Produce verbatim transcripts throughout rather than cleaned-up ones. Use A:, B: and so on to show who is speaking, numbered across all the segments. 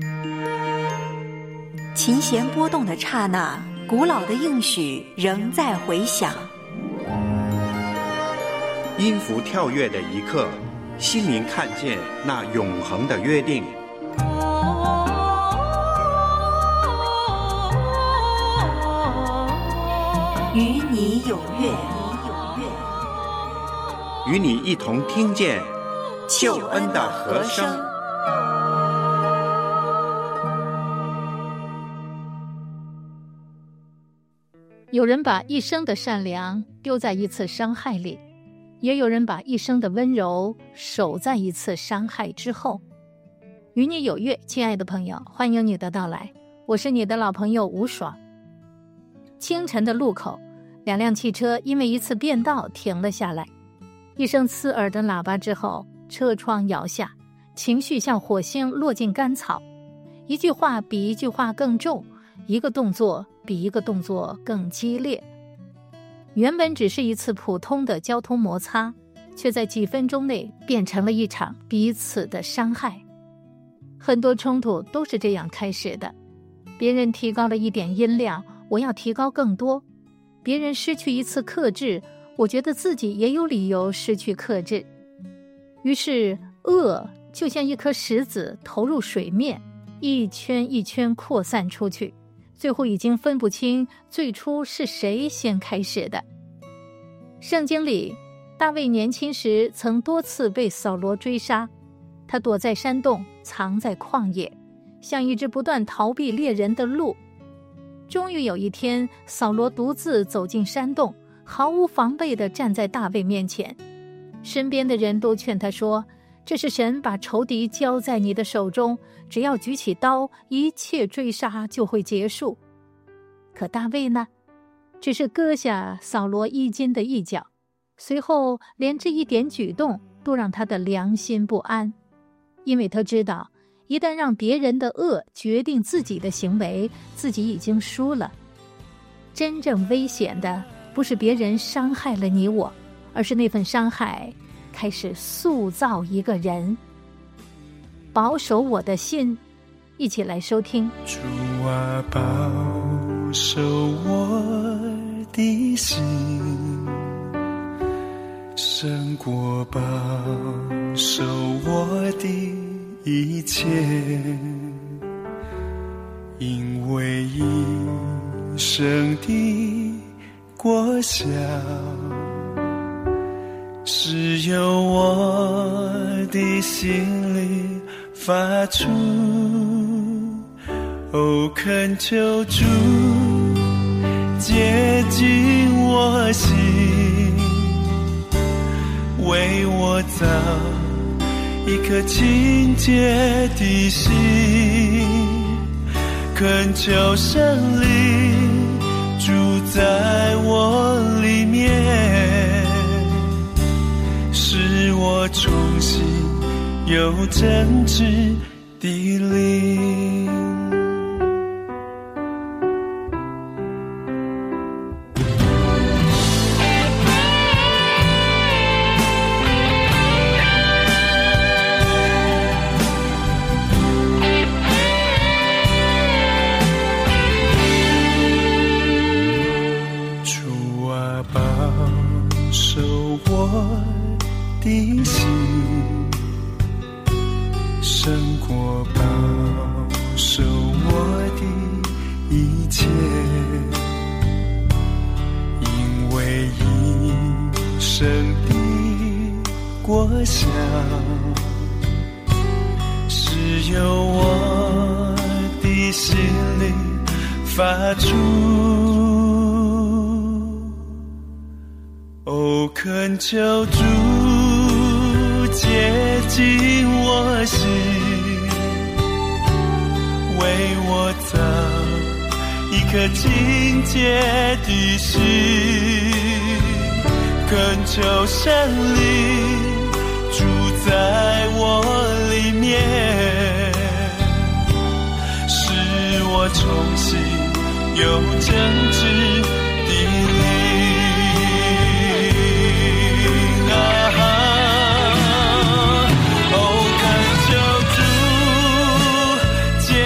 A: 琴弦波动的刹那，古老的应许仍在回响。
B: 音符跳跃的一刻，心灵看见那永恒的约定。
A: 与你有约，
B: 与你一同听见救恩的和声。
C: 有人把一生的善良丢在一次伤害里，也有人把一生的温柔守在一次伤害之后。与你有约，亲爱的朋友，欢迎你的到来，我是你的老朋友吴爽。清晨的路口，两辆汽车因为一次变道停了下来，一声刺耳的喇叭之后，车窗摇下，情绪像火星落进干草，一句话比一句话更重，一个动作比一个动作更激烈。原本只是一次普通的交通摩擦，却在几分钟内变成了一场彼此的伤害。很多冲突都是这样开始的，别人提高了一点音量，我要提高更多；别人失去一次克制，我觉得自己也有理由失去克制。于是恶就像一颗石子投入水面，一圈一圈扩散出去，最后已经分不清最初是谁先开始的。圣经里，大卫年轻时曾多次被扫罗追杀，他躲在山洞，藏在旷野，像一只不断逃避猎人的鹿。终于有一天，扫罗独自走进山洞，毫无防备地站在大卫面前。身边的人都劝他说，这是神把仇敌交在你的手中，只要举起刀，一切追杀就会结束。可大卫呢，只是割下扫罗衣襟的一角，随后连这一点举动都让他的良心不安，因为他知道，一旦让别人的恶决定自己的行为，自己已经输了。真正危险的不是别人伤害了你我，而是那份伤害开始塑造一个人。保守我的心，一起来收听。
D: 主啊，保守我的心，胜过保守我的一切，因为一生的果效是由我的心里发出。哦，恳求主接近我心，为我造一颗清洁的心，恳求圣灵住在我里面，使我重新有真挚的灵。胜过保守我的一切，因为一生的果效是由我的心里发出。哦，恳求主接近我心，为我造一颗清洁的心，恳求圣灵住在我里面，使我重新有真挚的灵。接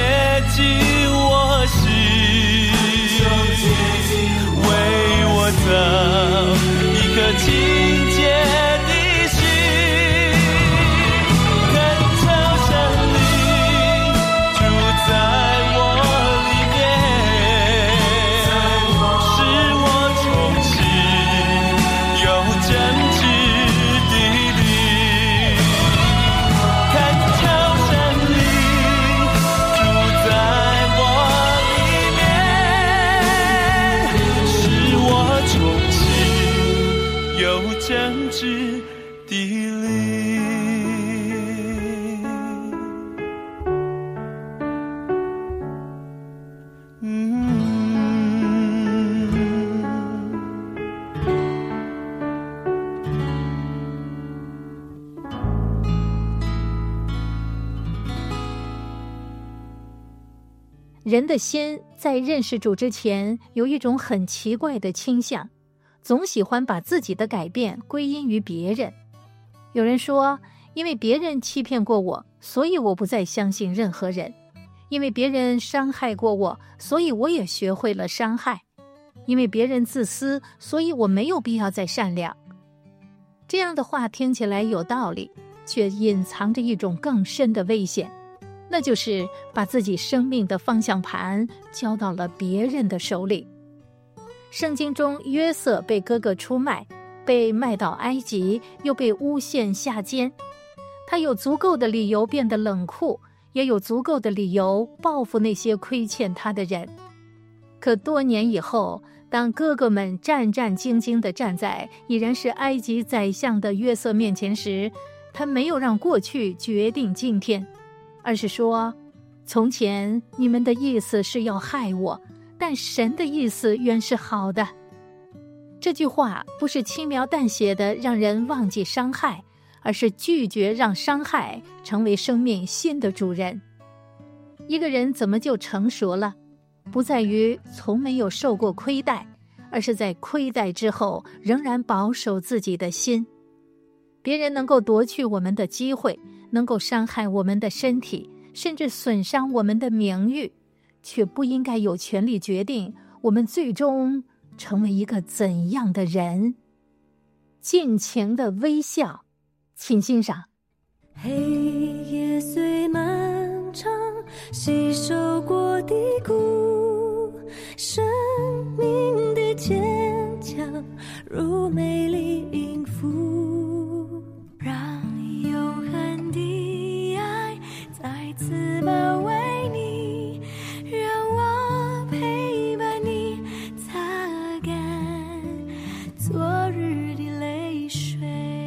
C: 人的心在认识主之前，有一种很奇怪的倾向，总喜欢把自己的改变归因于别人。有人说，因为别人欺骗过我，所以我不再相信任何人；因为别人伤害过我，所以我也学会了伤害；因为别人自私，所以我没有必要再善良。这样的话听起来有道理，却隐藏着一种更深的危险，那就是把自己生命的方向盘交到了别人的手里。圣经中约瑟被哥哥出卖，被卖到埃及，又被诬陷下监。他有足够的理由变得冷酷，也有足够的理由报复那些亏欠他的人。可多年以后，当哥哥们战战兢兢地站在已然是埃及宰相的约瑟面前时，他没有让过去决定今天，而是说，从前你们的意思是要害我，但神的意思原是好的。这句话不是轻描淡写的让人忘记伤害，而是拒绝让伤害成为生命新的主人。一个人怎么就成熟了？不在于从没有受过亏待，而是在亏待之后仍然保守自己的心。别人能够夺去我们的机会，能够伤害我们的身体，甚至损伤我们的名誉，却不应该有权利决定我们最终成为一个怎样的人。尽情的微笑，请欣赏。
E: 黑夜虽漫长，吸收过低谷，生命的坚强如美丽音符，让永恒的爱再次包围你，让我陪伴你，擦干昨日的泪水。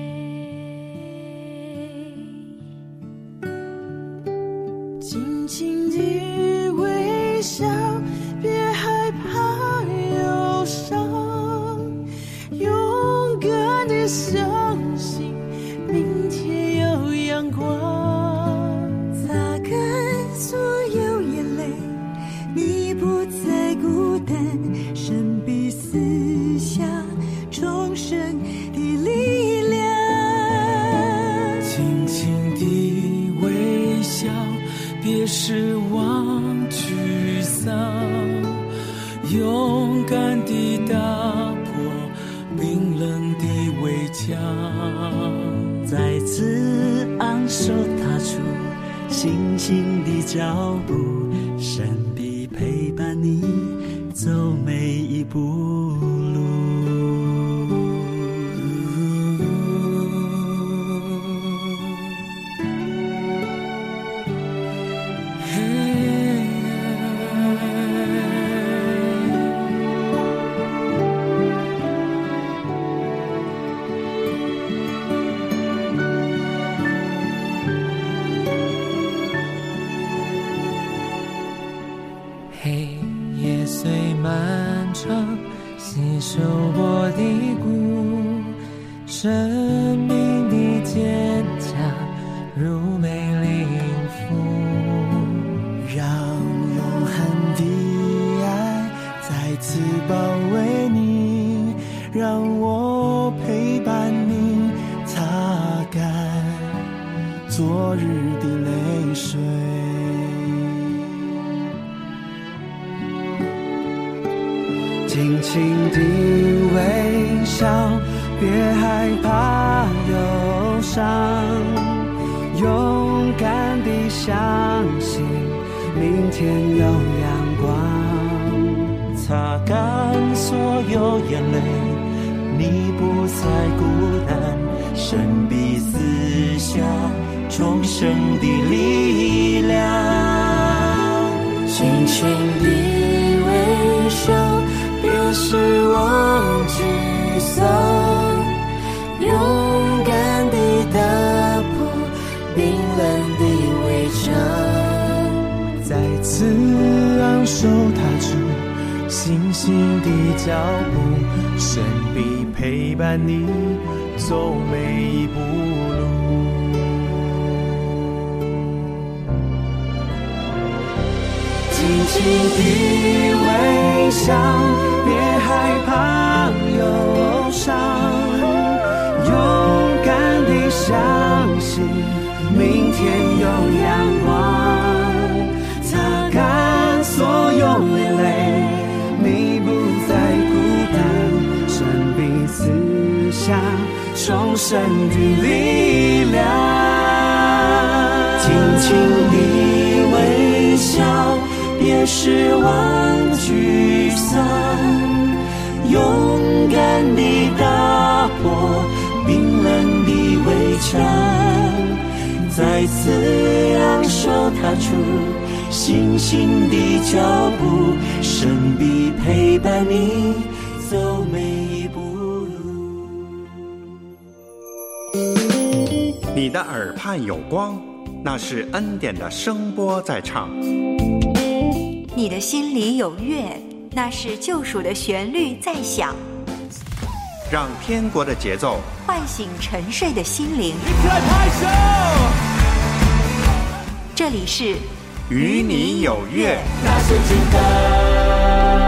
E: 轻轻地微笑，别害怕忧伤，勇敢地相信明天有阳光，擦干所有眼泪，你不再孤单，神必赐下重生的力量。轻轻地微笑，别失望沮丧，勇敢地打破冰冷的围墙，再次昂首踏出新新的脚步，神必陪伴你走每一步路。黑夜虽漫长，吸收过低谷，生命的坚强如美丽音符，让永恒的爱再次包围你，让我陪伴你，擦干昨日的泪水。轻轻地微笑，别害怕忧伤，勇敢地相信明天有阳光，擦干所有眼泪，你不再孤单，神必赐下重生的力量。轻轻地微笑，别失望沮丧，勇敢地打破冰冷的围墙，再次昂首踏出新新的脚步，神必陪伴你走每一步路。轻
F: 轻地微笑，别害怕忧伤，勇敢地相信明天有阳光，擦干所有眼泪，你不再孤单，神彼此下重生的力量。轻轻地微笑，别失望沮丧，勇敢地打破冰冷的围墙，再次扬手踏出信心的脚步，神必陪伴你走每一步路。
B: 你的耳畔有光，那是恩典的声波在唱。
A: 你的心里有乐，那是救赎的旋律在响。
B: 让天国的节奏
A: 唤醒沉睡的心灵。这里是
B: 与你有约。
F: 那是真的。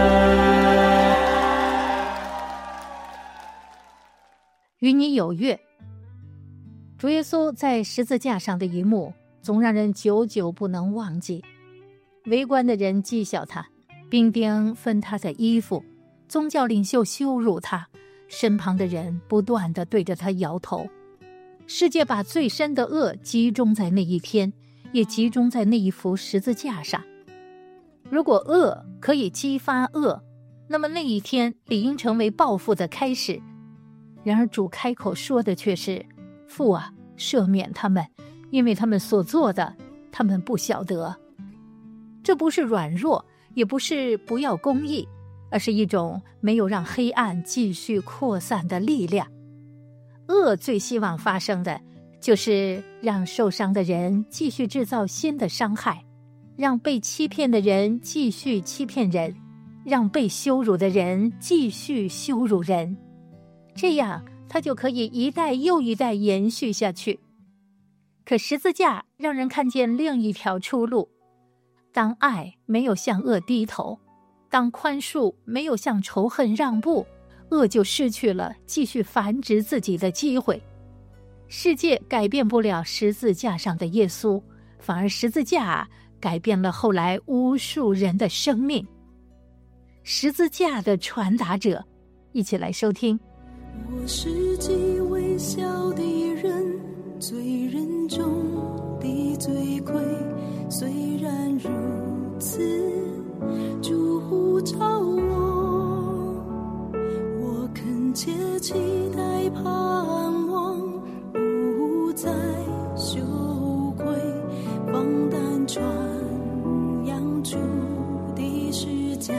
C: 与你有约。主耶稣在十字架上的一幕，总让人久久不能忘记。围观的人讥笑他，兵丁分他的衣服，宗教领袖羞辱他，身旁的人不断地对着他摇头。世界把最深的恶集中在那一天，也集中在那一幅十字架上。如果恶可以激发恶，那么那一天理应成为报复的开始。然而主开口说的却是：父啊，赦免他们，因为他们所做的，他们不晓得。这不是软弱，也不是不要公义，而是一种没有让黑暗继续扩散的力量。恶最希望发生的，就是让受伤的人继续制造新的伤害，让被欺骗的人继续欺骗人，让被羞辱的人继续羞辱人。这样它就可以一代又一代延续下去。可十字架让人看见另一条出路。当爱没有向恶低头，当宽恕没有向仇恨让步，恶就失去了继续繁殖自己的机会。世界改变不了十字架上的耶稣，反而十字架改变了后来无数人的生命。十字架的传达者，一起来收听。
E: 我是极微小的人，罪人中的罪魁，虽然如此，主呼召我，我恳切期待盼望，不再羞愧，放胆传扬主的实价。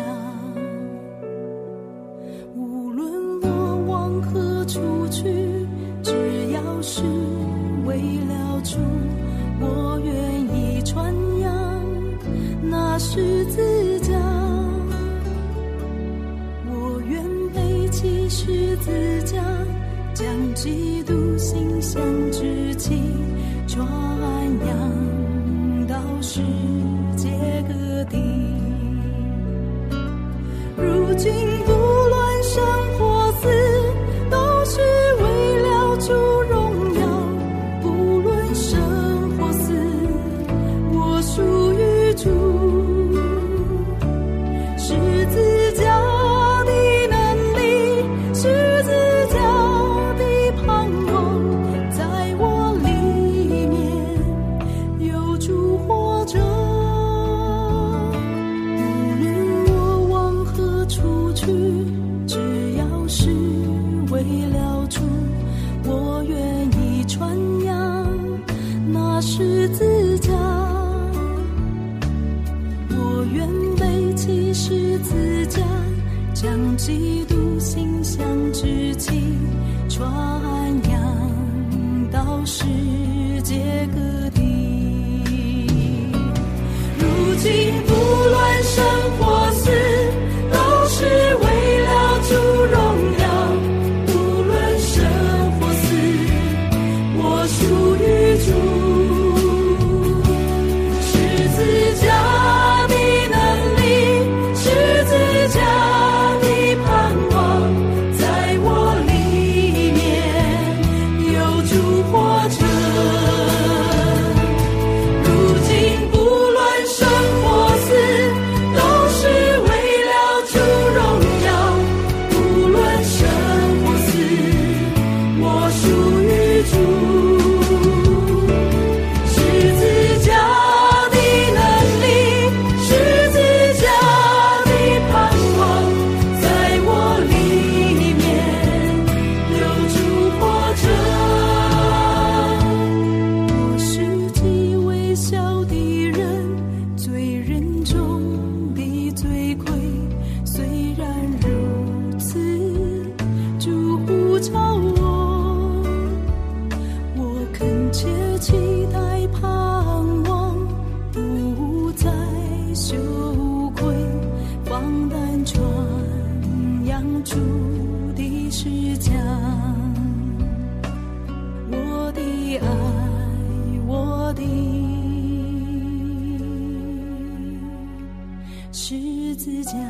E: 何处去，只要是为了主，我愿意传扬那十字架，我愿背起十字架，将基督馨香之气传扬到世界各地。如今不论生或死，都是为了主荣耀，不论生或死，我属于主。十字架的能力，十字架的盼望，在我里面有主活着。无论我往何处去，只要是为了主，我愿意传扬那十字架，我愿背起十字架，将基督馨香之气传扬到世界各地。如今不论生或死，都是为了主荣耀，属于主。十字架的能此讲。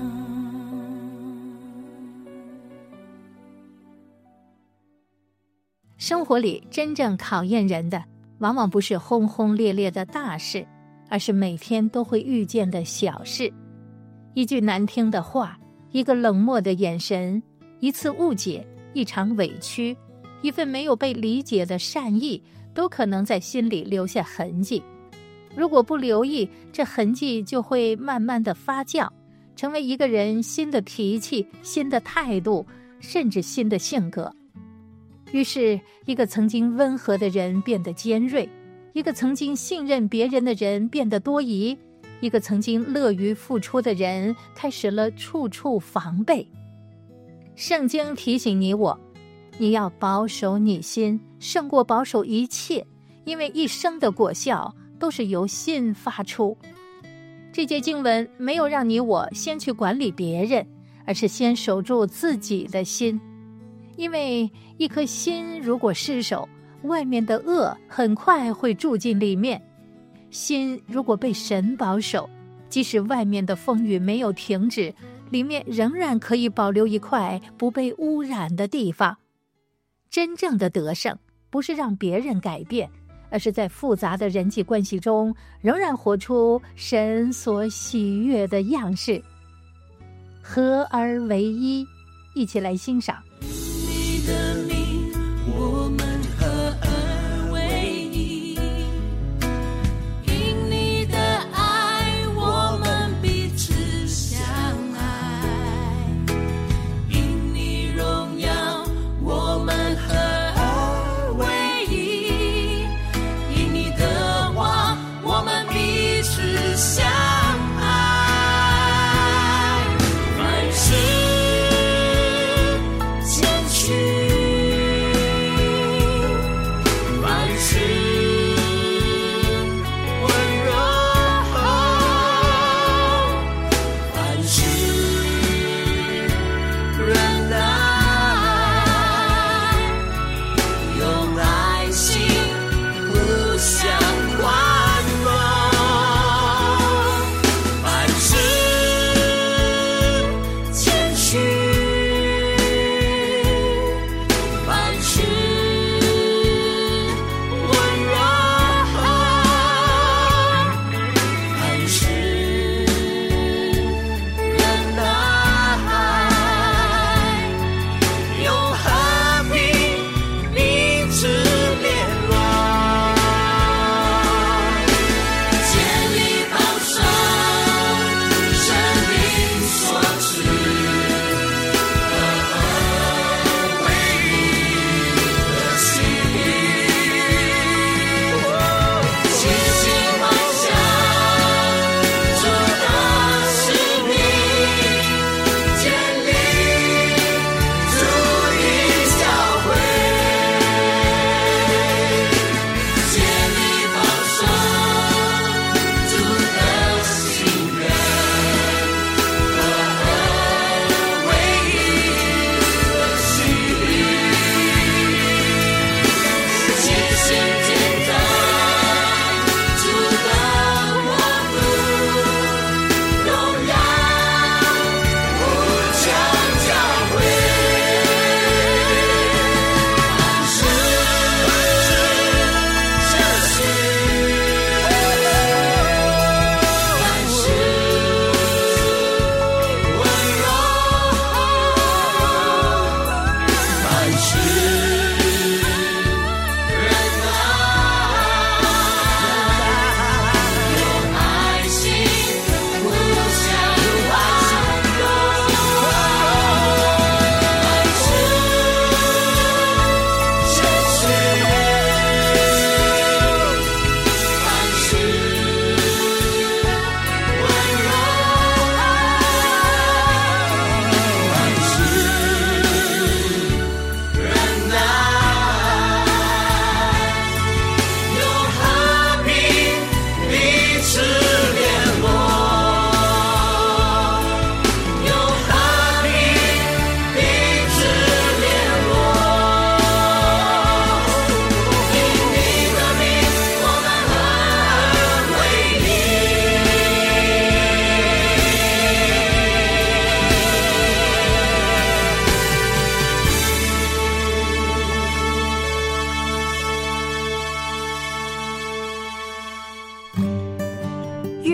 C: 生活里真正考验人的，往往不是轰轰烈烈的大事，而是每天都会遇见的小事。一句难听的话，一个冷漠的眼神，一次误解，一场委屈，一份没有被理解的善意，都可能在心里留下痕迹。如果不留意，这痕迹就会慢慢的发酵，成为一个人新的脾气、新的态度，甚至新的性格。于是，一个曾经温和的人变得尖锐，一个曾经信任别人的人变得多疑，一个曾经乐于付出的人开始了处处防备。圣经提醒你我，你要保守你心，胜过保守一切，因为一生的果效都是由心发出。这节经文没有让你我先去管理别人，而是先守住自己的心。因为一颗心如果失守，外面的恶很快会住进里面。心如果被神保守，即使外面的风雨没有停止，里面仍然可以保留一块不被污染的地方。真正的得胜不是让别人改变，而是在复杂的人际关系中仍然活出神所喜悦的样式。合而为一，一起来欣赏。
E: 你的名，我们合而为一，因你的爱，我们彼此相爱，因你荣耀，我们合而为一，因你的话，我们彼此相爱，凡事谦虚。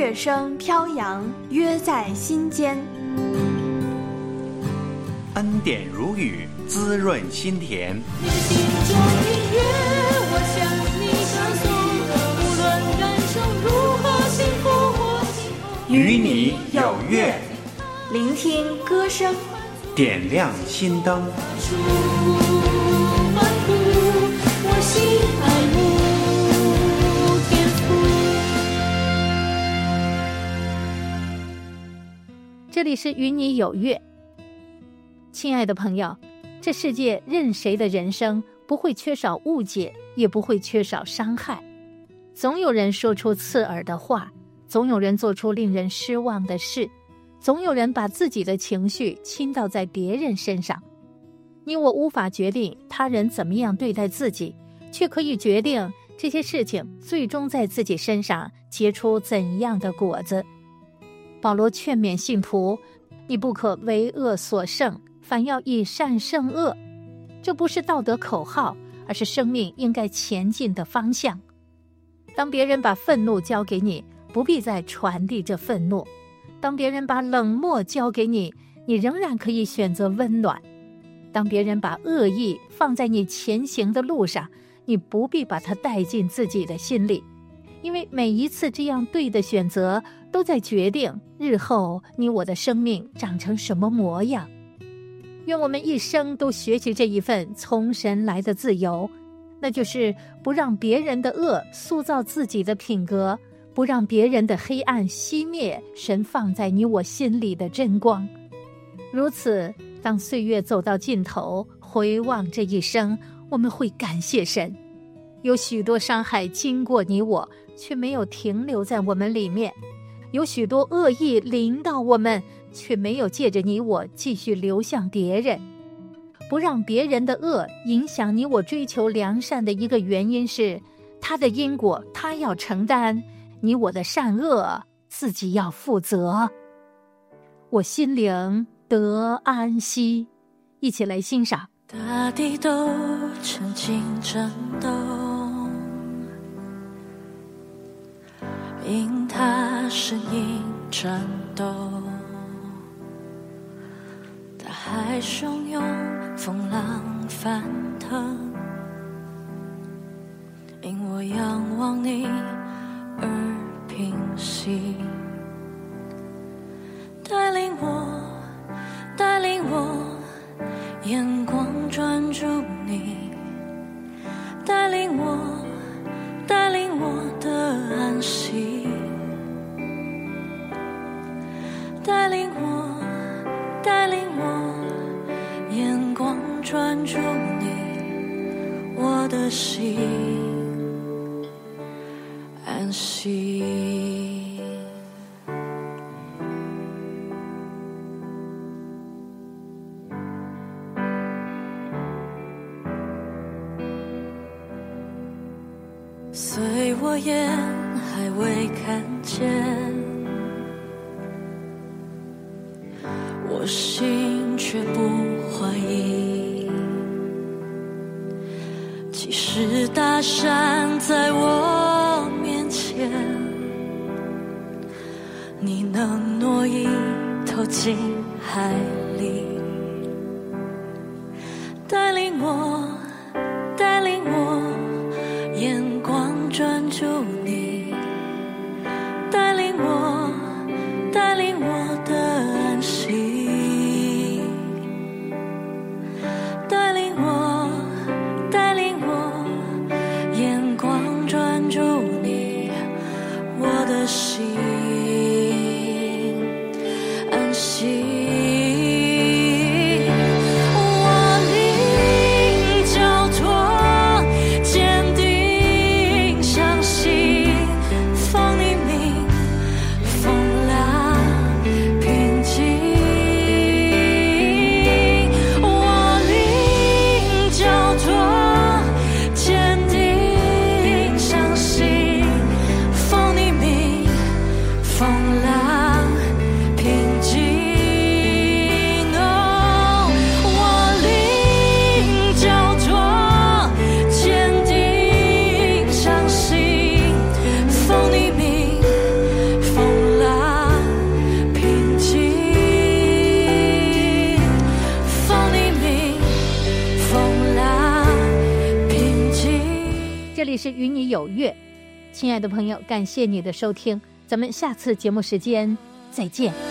G: 乐声飘扬，约在心间。
B: 恩典如雨，滋润心田。
E: 你的心中音乐，我向你唱诵，无论人生如何幸福或幸福，
B: 与你有约，
G: 聆听歌声，
B: 点亮心灯。
E: 反复，我心爱慕天
C: 父。这里是与你有约。亲爱的朋友，这世界任谁的人生不会缺少误解，也不会缺少伤害。总有人说出刺耳的话，总有人做出令人失望的事，总有人把自己的情绪倾倒在别人身上。你我无法决定他人怎么样对待自己，却可以决定这些事情最终在自己身上结出怎样的果子。保罗劝勉信徒，你不可为恶所胜，反要以善胜恶。这不是道德口号，而是生命应该前进的方向。当别人把愤怒交给你，不必再传递这愤怒；当别人把冷漠交给你，你仍然可以选择温暖；当别人把恶意放在你前行的路上，你不必把它带进自己的心里，因为每一次这样对的选择，都在决定日后你我的生命长成什么模样。愿我们一生都学习这一份从神来的自由，那就是不让别人的恶塑造自己的品格，不让别人的黑暗熄灭神放在你我心里的真光。如此，当岁月走到尽头，回望这一生，我们会感谢神。有许多伤害经过你我，却没有停留在我们里面；有许多恶意临到我们，却没有借着你我继续流向别人。不让别人的恶影响你我追求良善的一个原因是，他的因果他要承担，你我的善恶自己要负责。我心灵得安息。一起来欣赏。
E: 大地都曾经震动，因他声音颤抖，大海汹涌，风浪翻腾，因我仰望你而平息。带领我，带领我，眼光专注你，带领我，带领我的安息，带领我，带领我，眼光专注你，我的心安息。虽我眼还未看见，我心却不怀疑。即使大山在我面前，你能挪移投进海里。带领我，带领我，眼光专注你，带领我，带领我的安息，带领我，带领我，眼光专注你，我的心安息。
C: 是与你有约。亲爱的朋友，感谢你的收听，咱们下次节目时间再见。